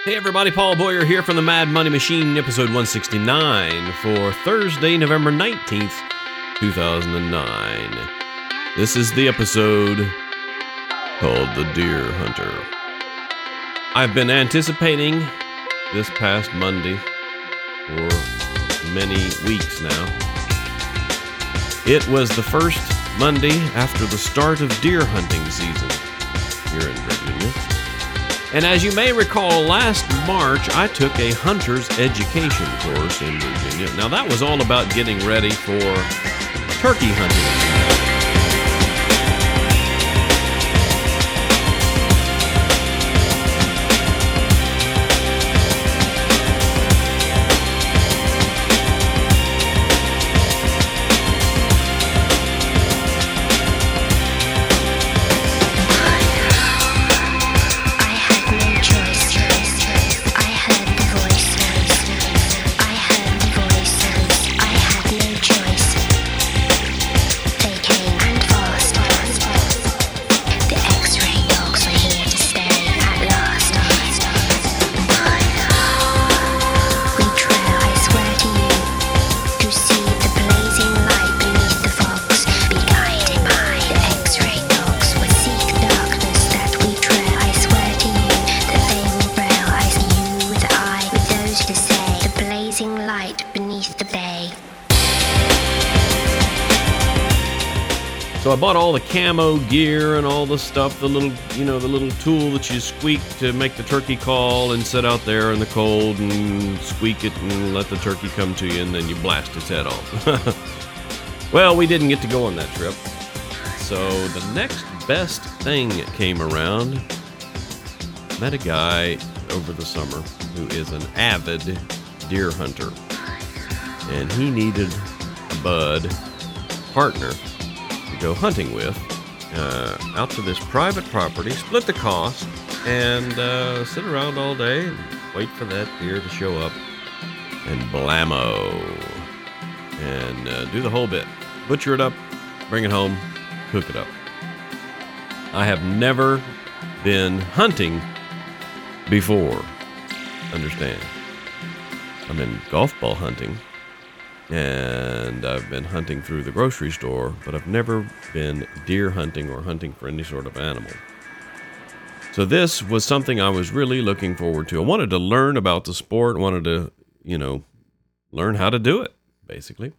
Hey everybody, Paul Boyer here from the Mad Money Machine, episode 169 for Thursday, November 19th, 2009. This is the episode called The Deer Hunter. I've been anticipating this past Monday for many weeks now. It was the first Monday after the start of deer hunting season here in Virginia. And as you may recall, last March, I took a hunter's education course in Virginia. Now, that was all about getting ready for turkey hunting. So I bought all the camo gear and all the stuff, the little tool that you squeak to make the turkey call and sit out there in the cold and squeak it and let the turkey come to you and then you blast its head off. Well, we didn't get to go on that trip. So the next best thing came around. Met a guy over the summer who is an avid deer hunter. And he needed a bud partner to go hunting with, out to this private property, split the cost, and sit around all day and wait for that deer to show up and blammo, and do the whole bit. Butcher it up, bring it home, cook it up. I have never been hunting before, understand. I've been golf ball hunting, and I've been hunting through the grocery store, but I've never been deer hunting or hunting for any sort of animal. So this was something I was really looking forward to. I wanted to learn about the sport, wanted to, learn how to do it, basically.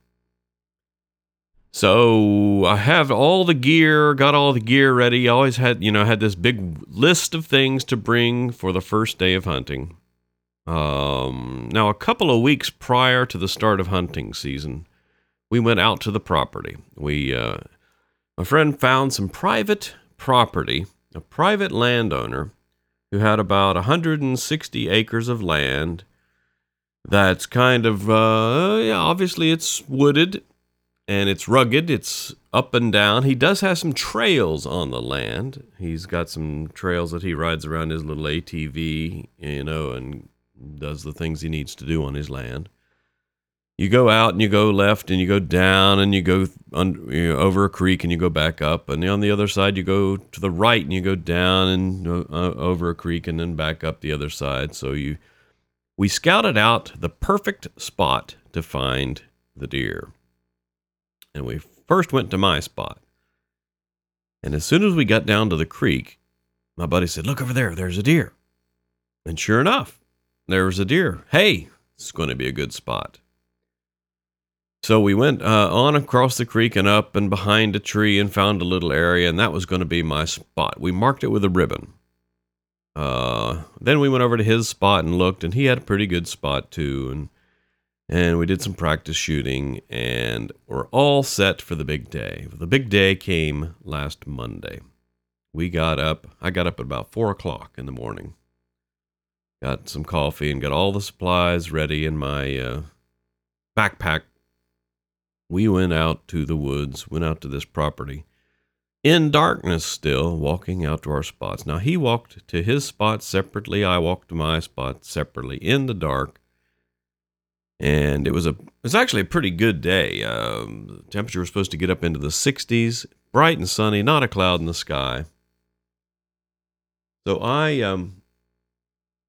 So I have all the gear, got all the gear ready. I always had, had this big list of things to bring for the first day of hunting. Now, a couple of weeks prior to the start of hunting season, we went out to the property. My friend found some private property, a private landowner who had about 160 acres of land. That's kind of, obviously it's wooded and it's rugged. It's up and down. He does have some trails on the land. He's got some trails that he rides around his little ATV, and does the things he needs to do on his land. You go out and you go left and you go down and you go over a creek and you go back up. And on the other side, you go to the right and you go down and over a creek and then back up the other side. So we scouted out the perfect spot to find the deer. And we first went to my spot. And as soon as we got down to the creek, my buddy said, "Look over there, there's a deer." And sure enough, there was a deer. Hey, it's going to be a good spot. So we went on across the creek and up and behind a tree and found a little area, and that was going to be my spot. We marked it with a ribbon. Then we went over to his spot and looked, and he had a pretty good spot too. And we did some practice shooting, and we're all set for the big day. The big day came last Monday. I got up at about 4 o'clock in the morning. Got some coffee and got all the supplies ready in my backpack. We went out to the woods, went out to this property. In darkness still, walking out to our spots. Now, he walked to his spot separately. I walked to my spot separately in the dark. And it was actually a pretty good day. The temperature was supposed to get up into the 60s, bright and sunny, not a cloud in the sky. So I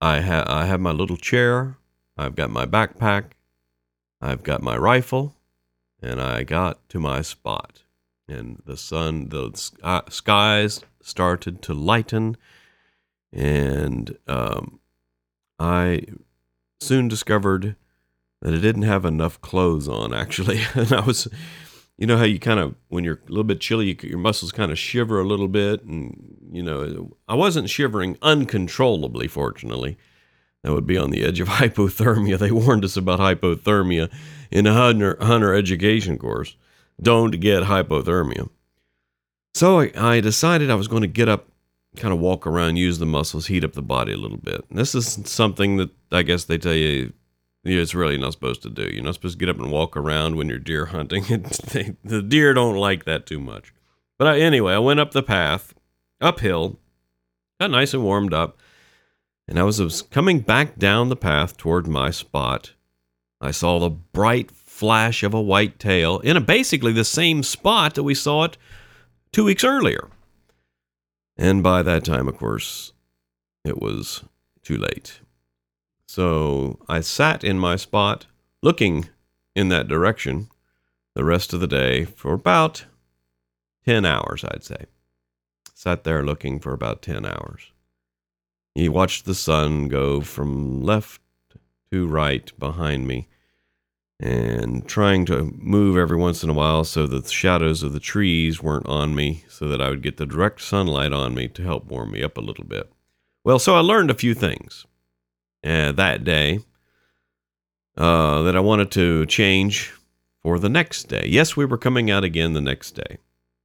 I have my little chair. I've got my backpack. I've got my rifle, and I got to my spot. And the skies started to lighten, and I soon discovered that I didn't have enough clothes on, actually. And I was, you know how you kind of, when you're a little bit chilly, your muscles kind of shiver a little bit. And, I wasn't shivering uncontrollably, fortunately. That would be on the edge of hypothermia. They warned us about hypothermia in a hunter education course. Don't get hypothermia. So I decided I was going to get up, kind of walk around, use the muscles, heat up the body a little bit. And this is something that I guess they tell you it's really not supposed to do. You're not supposed to get up and walk around when you're deer hunting. The deer don't like that too much. But anyway, I went up the path, uphill, got nice and warmed up. And I was coming back down the path toward my spot. I saw the bright flash of a white tail in basically the same spot that we saw it 2 weeks earlier. And by that time, of course, it was too late. So I sat in my spot looking in that direction the rest of the day for about 10 hours, I'd say. Sat there looking for about 10 hours. He watched the sun go from left to right behind me and trying to move every once in a while so that the shadows of the trees weren't on me so that I would get the direct sunlight on me to help warm me up a little bit. Well, so I learned a few things that day that I wanted to change for the next day. Yes, we were coming out again the next day.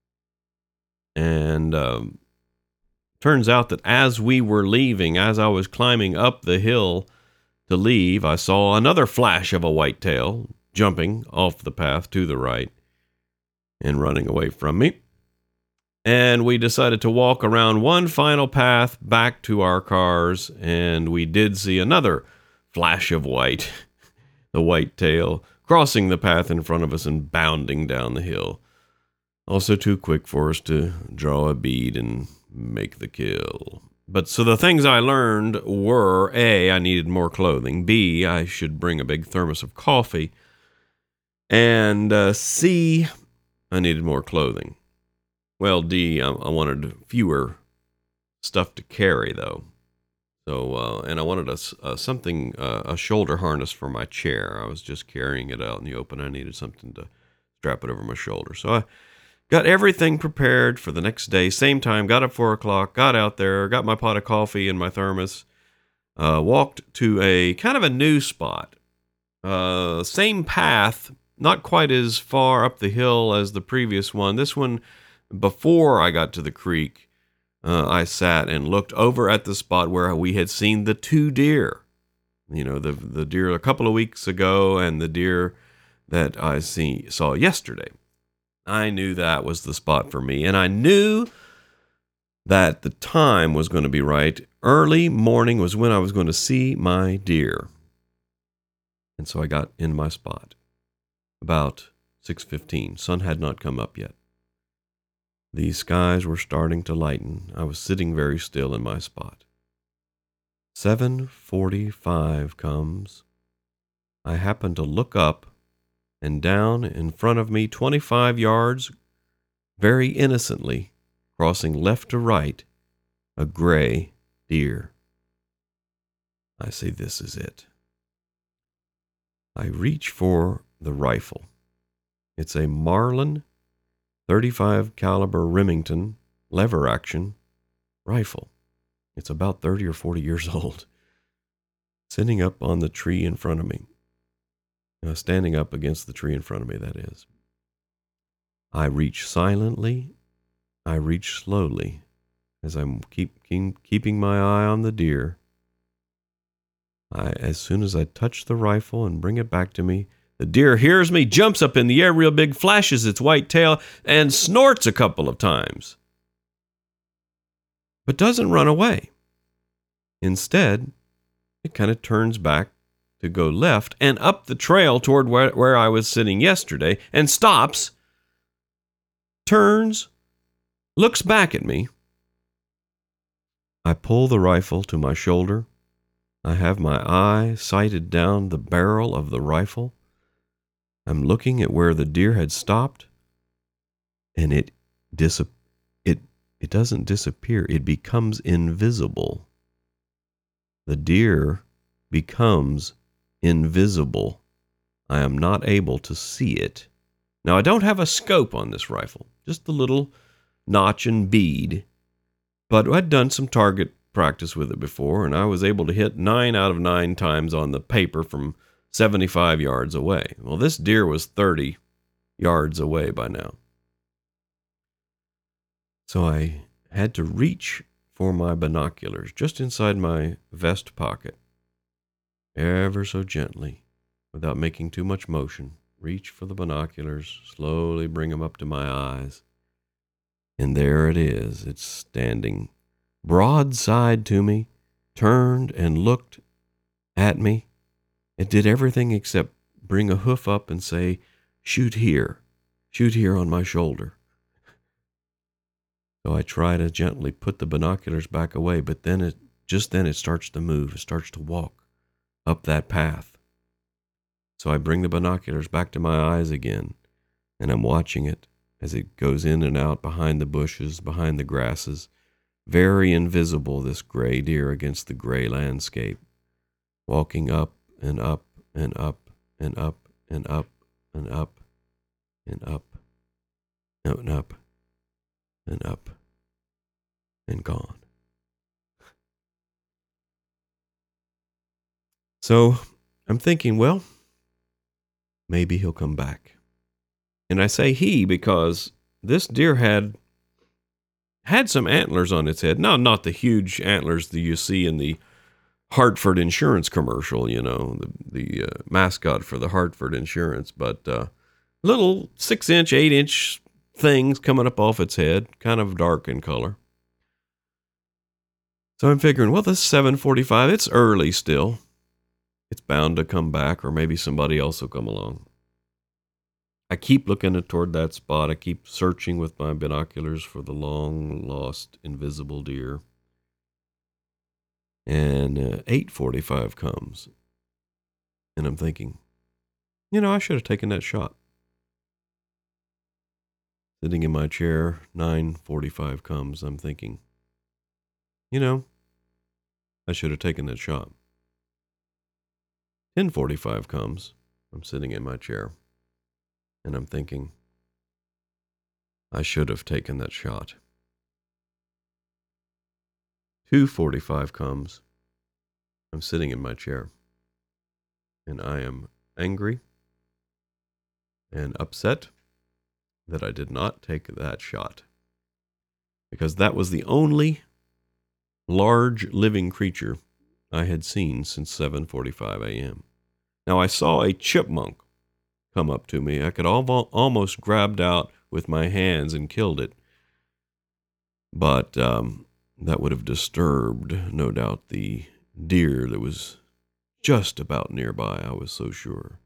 And turns out that as we were leaving, as I was climbing up the hill to leave, I saw another flash of a white tail jumping off the path to the right and running away from me. And we decided to walk around one final path back to our cars, and we did see another flash of white, the white tail, crossing the path in front of us and bounding down the hill. Also too quick for us to draw a bead and make the kill. But so the things I learned were, A, I needed more clothing. B, I should bring a big thermos of coffee. And C, I needed more clothing. Well, D, I wanted fewer stuff to carry, though. So, and I wanted a shoulder harness for my chair. I was just carrying it out in the open. I needed something to strap it over my shoulder. So I got everything prepared for the next day. Same time, got up 4 o'clock, got out there, got my pot of coffee and my thermos, walked to a kind of a new spot. Same path, not quite as far up the hill as the previous one. This one, before I got to the creek, I sat and looked over at the spot where we had seen the 2 deer. You know, the deer a couple of weeks ago and the deer that I saw yesterday. I knew that was the spot for me, and I knew that the time was going to be right. Early morning was when I was going to see my deer. And so I got in my spot about 6:15. Sun had not come up yet. The skies were starting to lighten. I was sitting very still in my spot. 7:45 comes. I happen to look up, and down in front of me, 25 yards, very innocently, crossing left to right, a gray deer. I say, this is it. I reach for the rifle. It's a Marlin 35 caliber Remington lever action rifle. It's about 30 or 40 years old. Sitting up on the tree in front of me. Standing up against the tree in front of me, that is. I reach silently. I reach slowly as I'm keeping my eye on the deer. As soon as I touch the rifle and bring it back to me, the deer hears me, jumps up in the air real big, flashes its white tail, and snorts a couple of times. But doesn't run away. Instead, it kind of turns back to go left and up the trail toward where I was sitting yesterday, and stops, turns, looks back at me. I pull the rifle to my shoulder, I have my eye sighted down the barrel of the rifle. I'm looking at where the deer had stopped, and it doesn't disappear. It becomes invisible. The deer becomes invisible. I am not able to see it. Now, I don't have a scope on this rifle, just the little notch and bead, but I'd done some target practice with it before, and I was able to hit 9 out of 9 times on the paper from 75 yards away. Well, this deer was 30 yards away by now. So I had to reach for my binoculars just inside my vest pocket, ever so gently, without making too much motion. Reach for the binoculars, slowly bring them up to my eyes. And there it is. It's standing broadside to me, turned and looked at me. It did everything except bring a hoof up and say, shoot here on my shoulder. So I try to gently put the binoculars back away, but then it starts to move. It starts to walk up that path. So I bring the binoculars back to my eyes again, and I'm watching it as it goes in and out behind the bushes, behind the grasses. Very invisible, this gray deer against the gray landscape, walking up and up and up and up and up and up and up and up and up and gone. So I'm thinking, well, maybe he'll come back. And I say he because this deer had some antlers on its head. Now, not the huge antlers that you see in the Hartford Insurance commercial, you know, the mascot for the Hartford Insurance, but little 6-inch, 8-inch things coming up off its head, kind of dark in color. So I'm figuring, well, this 7:45, it's early still. It's bound to come back, or maybe somebody else will come along. I keep looking toward that spot. I keep searching with my binoculars for the long-lost invisible deer. And 8:45 comes. And I'm thinking, you know, I should have taken that shot. Sitting in my chair, 9:45 comes. I'm thinking, you know, I should have taken that shot. 10:45 comes. I'm sitting in my chair. And I'm thinking, I should have taken that shot. 2:45 comes. I'm sitting in my chair. And I am angry and upset that I did not take that shot. Because that was the only large living creature I had seen since 7:45 a.m. Now, I saw a chipmunk come up to me. I could almost grabbed out with my hands and killed it. But that would have disturbed, no doubt, the deer that was just about nearby, I was so sure.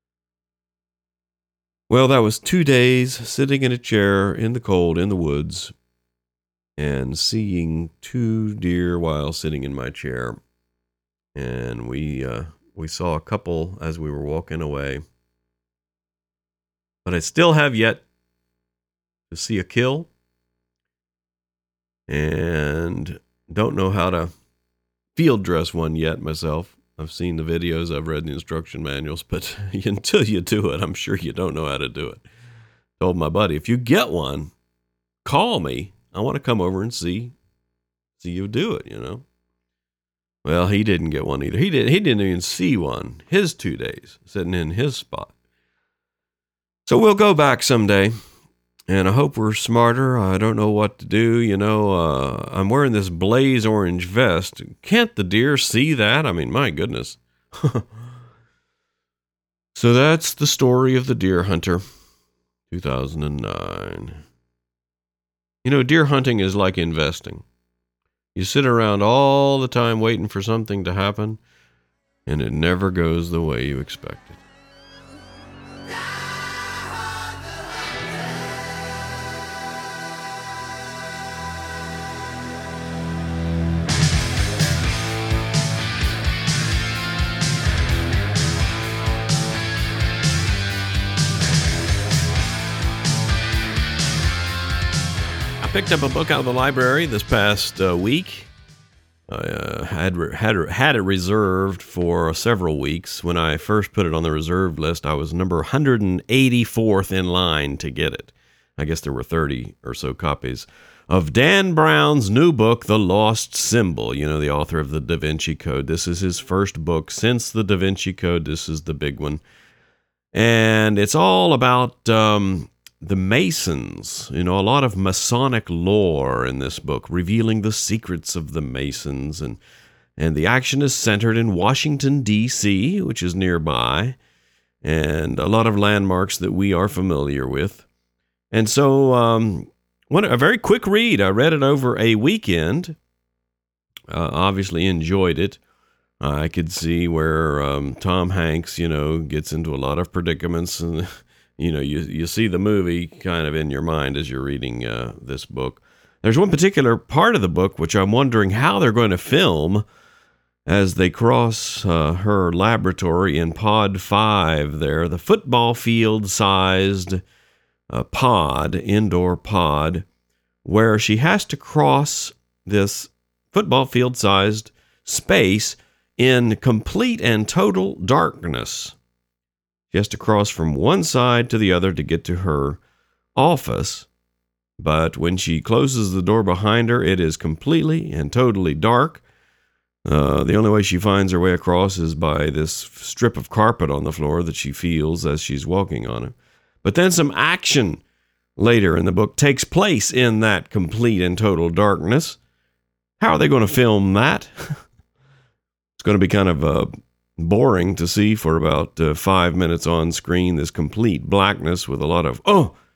Well, that was 2 days sitting in a chair in the cold in the woods and seeing 2 deer while sitting in my chair. And we saw a couple as we were walking away. But I still have yet to see a kill and don't know how to field dress one yet myself. I've seen the videos, I've read the instruction manuals, but until you do it, I'm sure you don't know how to do it. Told my buddy, if you get one, call me. I want to come over and see you do it, you know. Well, he didn't get one either. He didn't even see one. His 2 days sitting in his spot. So we'll go back someday, and I hope we're smarter. I don't know what to do. You know, I'm wearing this blaze orange vest. Can't the deer see that? I mean, my goodness. So that's the story of the Deer Hunter, 2009. You know, deer hunting is like investing. You sit around all the time waiting for something to happen, and it never goes the way you expected. picked up a book out of the library this past week. I had it reserved for several weeks. When I first put it on the reserved list, I was number 184th in line to get it. I guess there were 30 or so copies of Dan Brown's new book, The Lost Symbol. You know, the author of the Da Vinci Code. This is his first book since the Da Vinci Code. This is the big one. And it's all about the Masons. You know, a lot of Masonic lore in this book, revealing the secrets of the Masons. And the action is centered in Washington, D.C., which is nearby, and a lot of landmarks that we are familiar with. And so, a very quick read. I read it over a weekend. Obviously enjoyed it. I could see where Tom Hanks, gets into a lot of predicaments, and you see the movie kind of in your mind as you're reading this book. There's one particular part of the book which I'm wondering how they're going to film as they cross her laboratory in Pod 5 there, the football field-sized indoor pod, where she has to cross this football field-sized space in complete and total darkness. She has to cross from one side to the other to get to her office, but when she closes the door behind her, it is completely and totally dark. The only way she finds her way across is by this strip of carpet on the floor that she feels as she's walking on it. But then some action later in the book takes place in that complete and total darkness. How are they going to film that? It's going to be kind of boring to see for about 5 minutes on screen, this complete blackness with a lot of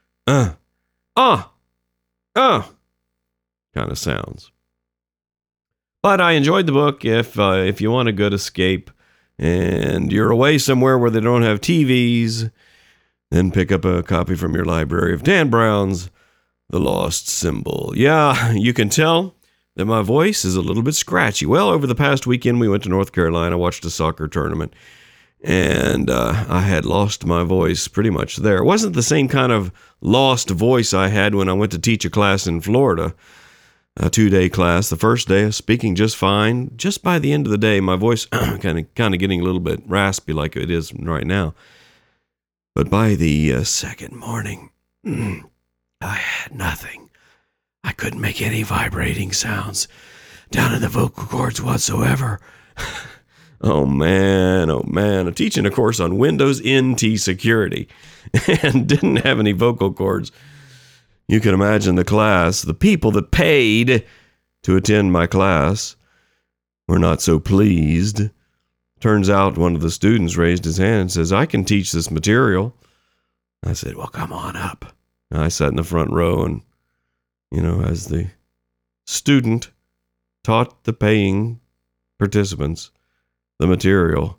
kind of sounds. But I enjoyed the book. If you want a good escape and you're away somewhere where they don't have TVs, then pick up a copy from your library of Dan Brown's The Lost Symbol. Yeah, you can tell that my voice is a little bit scratchy. Well, over the past weekend, we went to North Carolina, watched a soccer tournament, and I had lost my voice pretty much there. It wasn't the same kind of lost voice I had when I went to teach a class in Florida, a 2-day class. The first day, I was speaking just fine. Just by the end of the day, my voice kind of getting a little bit raspy like it is right now. But by the second morning, I had nothing. I couldn't make any vibrating sounds down in the vocal cords whatsoever. Oh man. I'm teaching a course on Windows NT security and didn't have any vocal cords. You can imagine the class, the people that paid to attend my class were not so pleased. Turns out one of the students raised his hand and says, "I can teach this material." I said, "Well, come on up." And I sat in the front row and, as the student taught the paying participants the material.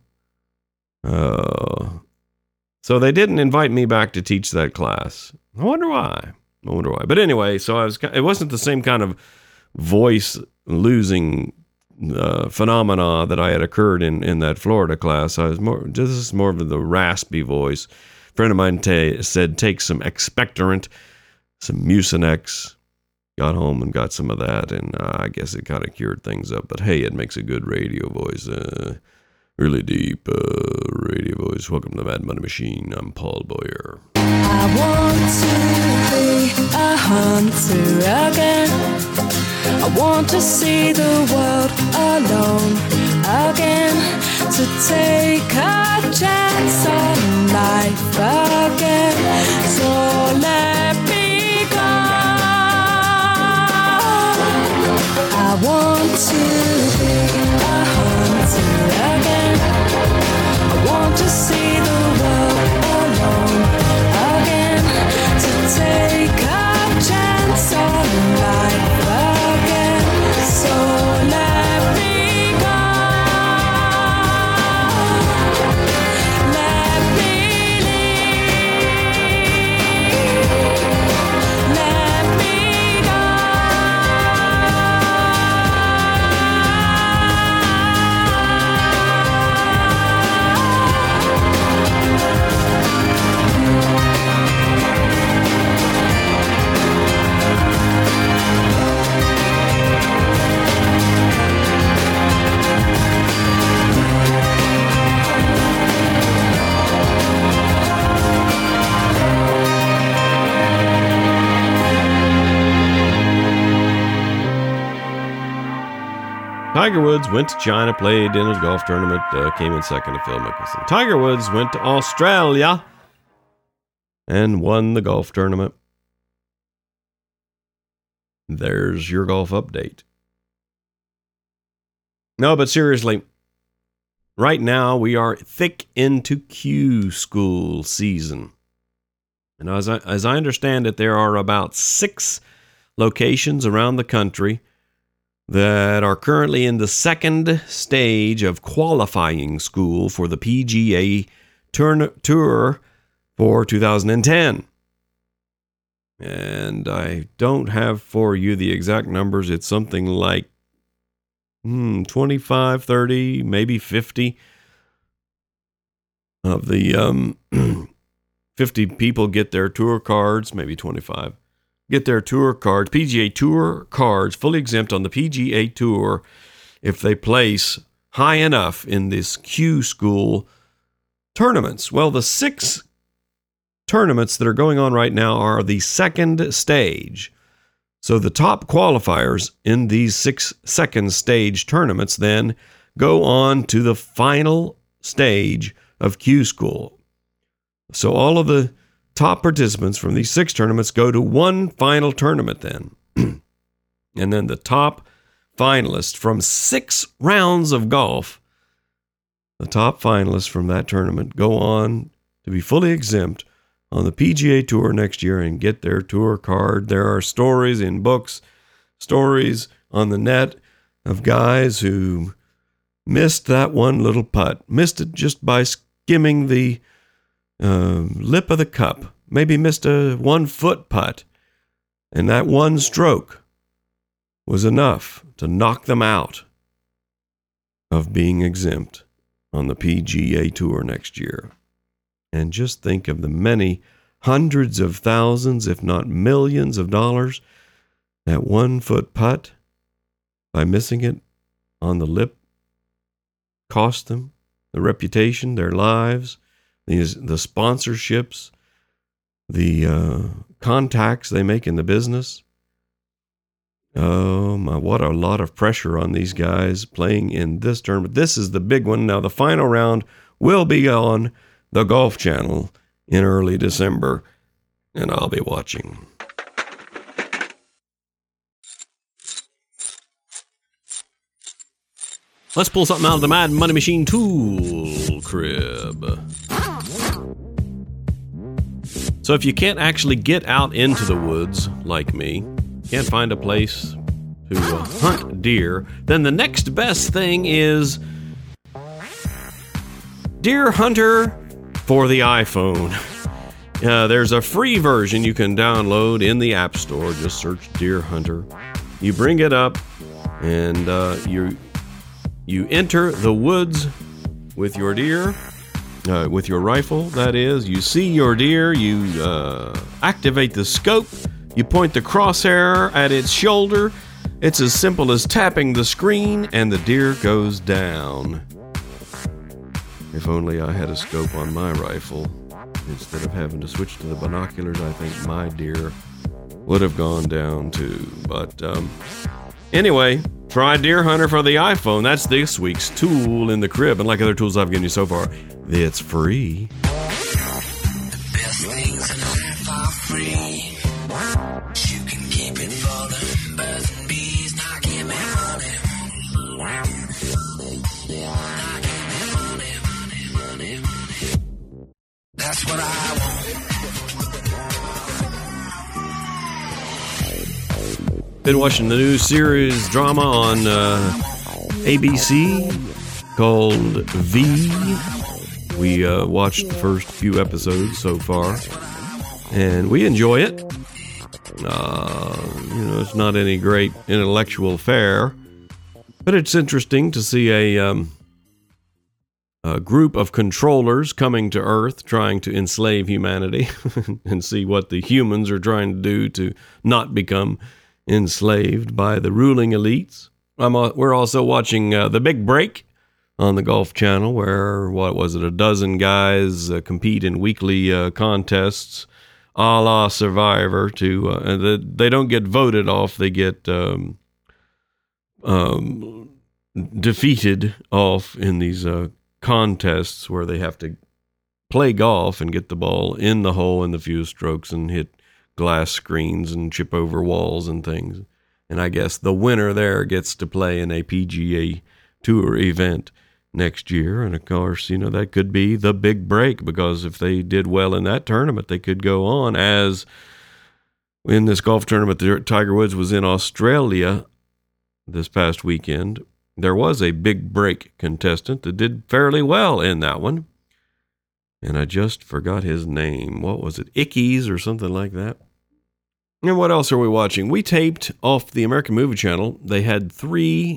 So they didn't invite me back to teach that class. I wonder why. But anyway, so it wasn't the same kind of voice losing phenomena that I had occurred in that Florida class. This is more of the raspy voice. A friend of mine said, take some expectorant, some Mucinex. Got home and got some of that, and I guess it kind of cured things up. But hey, it makes a good radio voice. Really deep radio voice. Welcome to the Mad Money Machine. I'm Paul Boyer. I want to be a hunter again. I want to see the world alone again. To take a chance on life again. So let me go. I want to be a hunter again. I want to see the world alone again. To take a chance on life again. So let me go. Tiger Woods went to China, played in a golf tournament, came in second to Phil Mickelson. Tiger Woods went to Australia and won the golf tournament. There's your golf update. No, but seriously, right now we are thick into Q school season. And as I understand it, there are about 6 locations around the country that are currently in the second stage of qualifying school for the PGA Tour for 2010. And I don't have for you the exact numbers. It's something like 25, 30, maybe 50 of the 50 people get their tour cards, maybe 25. Get their tour cards, PGA Tour cards, fully exempt on the PGA Tour if they place high enough in this Q school tournaments. Well, the 6 tournaments that are going on right now are the second stage. So the top qualifiers in these 6 second stage tournaments then go on to the final stage of Q school. So all of the top participants from these 6 tournaments go to one final tournament then. And then the top finalists from 6 rounds of golf, the top finalists from that tournament go on to be fully exempt on the PGA Tour next year and get their tour card. There are stories in books, stories on the net of guys who missed that one little putt, missed it just by skimming the lip of the cup, maybe missed a 1-foot putt, and that one stroke was enough to knock them out of being exempt on the PGA Tour next year. And just think of the many hundreds of thousands, if not millions of dollars, that 1-foot putt by missing it on the lip cost them, the reputation, their lives, the sponsorships, the contacts they make in the business. Oh my, what a lot of pressure on these guys playing in this tournament. This is the big one. Now the final round will be on the Golf Channel in early December, and I'll be watching. Let's pull something out of the Mad Money Machine tool crib. So if you can't actually get out into the woods, like me, can't find a place to hunt deer, then the next best thing is Deer Hunter for the iPhone. There's a free version you can download in the App Store. Just search Deer Hunter. You bring it up, and you enter the woods with your deer, with your rifle, that is. You see your deer, you activate the scope, you point the crosshair at its shoulder. It's as simple as tapping the screen, and the deer goes down. If only I had a scope on my rifle. Instead of having to switch to the binoculars, I think my deer would have gone down too. But anyway, try Deer Hunter for the iPhone. That's this week's tool in the crib. And like other tools I've given you so far, it's free. The best things in life are free. You can keep it for the birds and bees. Now give me money. Now give me money. That's what I want. Been watching the new series drama on ABC called V. We watched the first few episodes so far, and we enjoy it. It's not any great intellectual fare, but it's interesting to see a group of controllers coming to Earth trying to enslave humanity and see what the humans are trying to do to not become enslaved by the ruling elites. We're also watching The Big Break on the Golf Channel, where, a dozen guys compete in weekly contests a la Survivor. They don't get voted off, they get defeated off in these contests where they have to play golf and get the ball in the hole in the few strokes and hit glass screens and chip over walls and things. And I guess the winner there gets to play in a PGA Tour event next year. And of course, that could be the big break, because if they did well in that tournament, they could go on. As in this golf tournament, Tiger Woods was in Australia this past weekend. There was a big break contestant that did fairly well in that one. And I just forgot his name. What was it? Ickes or something like that. And what else are we watching? We taped off the American Movie Channel. They had three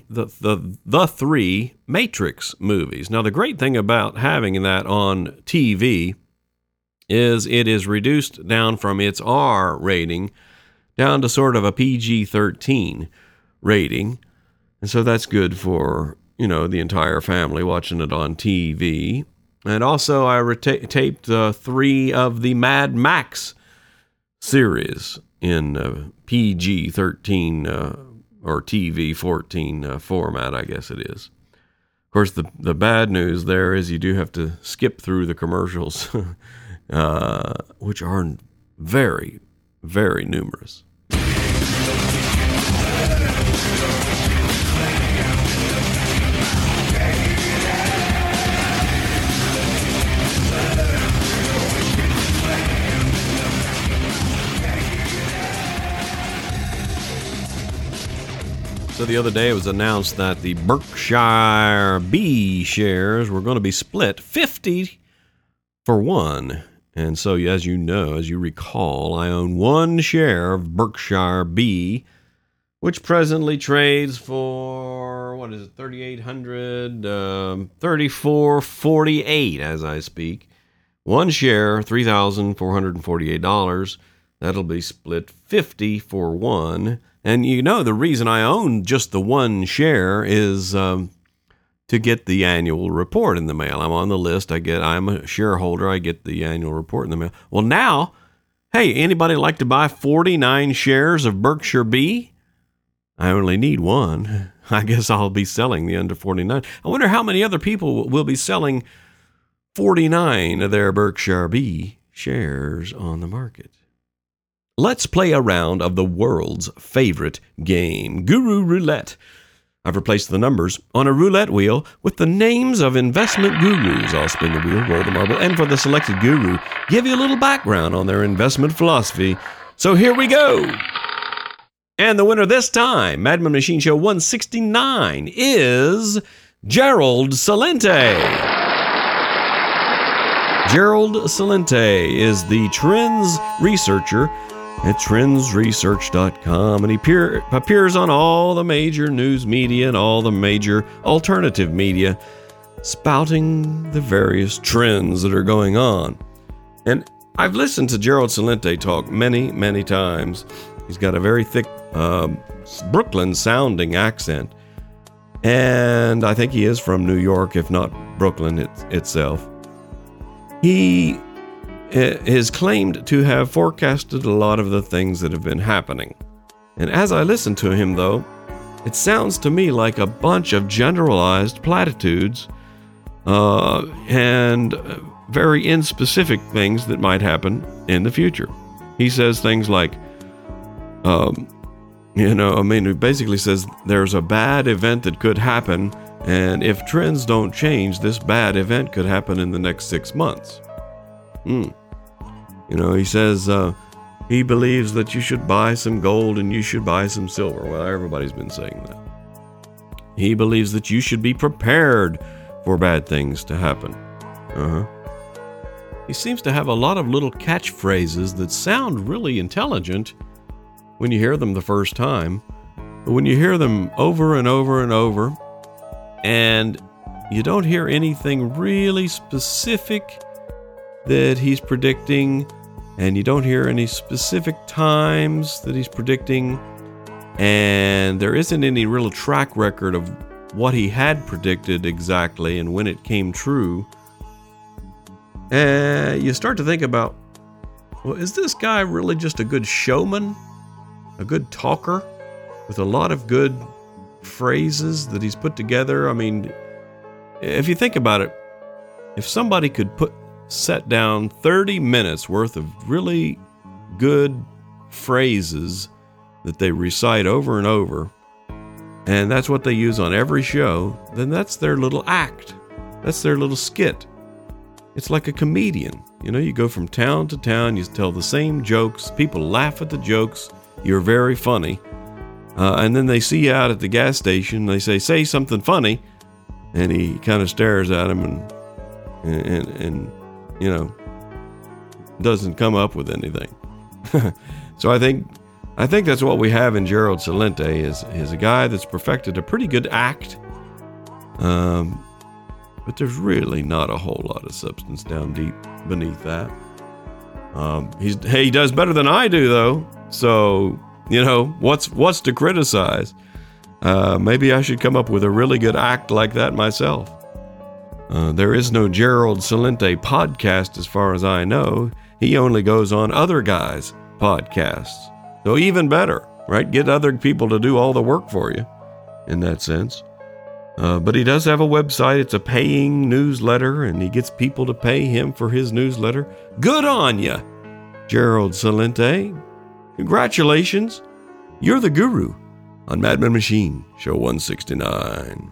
Matrix movies. Now, the great thing about having that on TV is it is reduced down from its R rating down to sort of a PG-13 rating. And so that's good for, the entire family watching it on TV. And also I taped 3 of the Mad Max series in PG-13 or TV-14 format, I guess it is. Of course, the bad news there is you do have to skip through the commercials, which are very, very numerous. So the other day it was announced that the Berkshire B shares were going to be split 50 for 1. And so, as you recall, I own 1 share of Berkshire B, which presently trades for, $3,800, $34.48 as I speak. 1 share, $3,448. That'll be split 50 for 1. And the reason I own just the 1 share is to get the annual report in the mail. I'm on the list. I'm a shareholder. I get the annual report in the mail. Well, now, hey, anybody like to buy 49 shares of Berkshire B? I only need 1. I guess I'll be selling the under 49. I wonder how many other people will be selling 49 of their Berkshire B shares on the market. Let's play a round of the world's favorite game, Guru Roulette. I've replaced the numbers on a roulette wheel with the names of investment gurus. I'll spin the wheel, roll the marble, and for the selected guru, give you a little background on their investment philosophy. So here we go. And the winner this time, Madman Machine Show 169, is Gerald Celente. Gerald Celente is the trends researcher at trendsresearch.com, and he appears on all the major news media and all the major alternative media, spouting the various trends that are going on. And I've listened to Gerald Celente talk many, many times. He's got a very thick Brooklyn-sounding accent, and I think he is from New York, if not Brooklyn itself. He is claimed to have forecasted a lot of the things that have been happening. And as I listen to him, though, it sounds to me like a bunch of generalized platitudes and very inspecific things that might happen in the future. He says things like, he basically says there's a bad event that could happen, and if trends don't change, this bad event could happen in the next 6 months. He says he believes that you should buy some gold and you should buy some silver. Well, everybody's been saying that. He believes that you should be prepared for bad things to happen. He seems to have a lot of little catchphrases that sound really intelligent when you hear them the first time. But when you hear them over and over and over, and you don't hear anything really specific that he's predicting, and you don't hear any specific times that he's predicting, and there isn't any real track record of what he had predicted exactly and when it came true, you start to think about, well, is this guy really just a good showman, a good talker with a lot of good phrases that he's put together. I mean, if you think about it, if somebody could set down 30 minutes worth of really good phrases that they recite over and over, and that's what they use on every show, then that's their little act. That's their little skit. It's like a comedian. You know, you go from town to town, you tell the same jokes, people laugh at the jokes, you're very funny. And then they see you out at the gas station, they say something funny, and he kind of stares at him and you know, doesn't come up with anything. So I think that's what we have in Gerald Celente is a guy that's perfected a pretty good act. But there's really not a whole lot of substance down deep beneath that. He does better than I do, though. So, you know, what's to criticize? Maybe I should come up with a really good act like that myself. There is no Gerald Celente podcast as far as I know. He only goes on other guys' podcasts. So even better, right? Get other people to do all the work for you in that sense. But he does have a website. It's a paying newsletter, and he gets people to pay him for his newsletter. Good on ya, Gerald Celente. Congratulations. You're the guru on Madman Machine, show 169.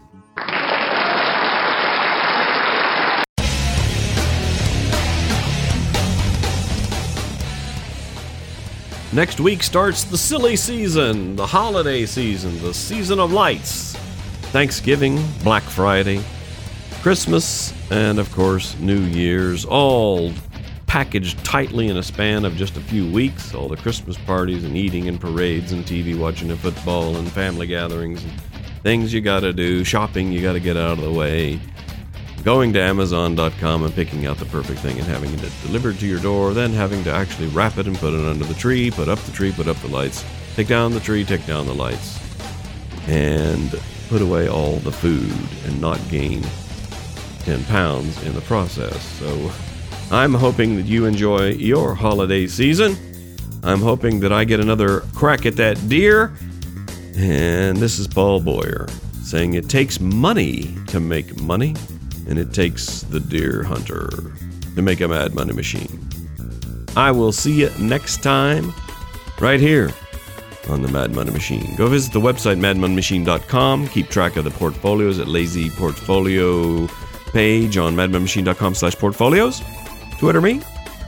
Next week starts the silly season, the holiday season, the season of lights. Thanksgiving, Black Friday, Christmas, and of course, New Year's, all packaged tightly in a span of just a few weeks. All the Christmas parties and eating and parades and TV watching and football and family gatherings and things you gotta do, shopping you gotta get out of the way, going to Amazon.com and picking out the perfect thing and having it delivered to your door, then having to actually wrap it and put it under the tree, put up the tree, put up the lights, take down the tree, take down the lights, and put away all the food and not gain 10 pounds in the process. So I'm hoping that you enjoy your holiday season. I'm hoping that I get another crack at that deer. And this is Paul Boyer saying it takes money to make money, and it takes the deer hunter to make a Mad Money Machine. I will see you next time right here on the Mad Money Machine. Go visit the website madmoney.machine.com. Keep track of the portfolios at Lazy Portfolio page on madmoney.machine.com/portfolios. Twitter me.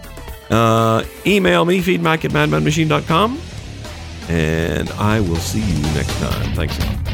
Email me, feedback at madmoney.machine.com. And I will see you next time. Thanks a lot.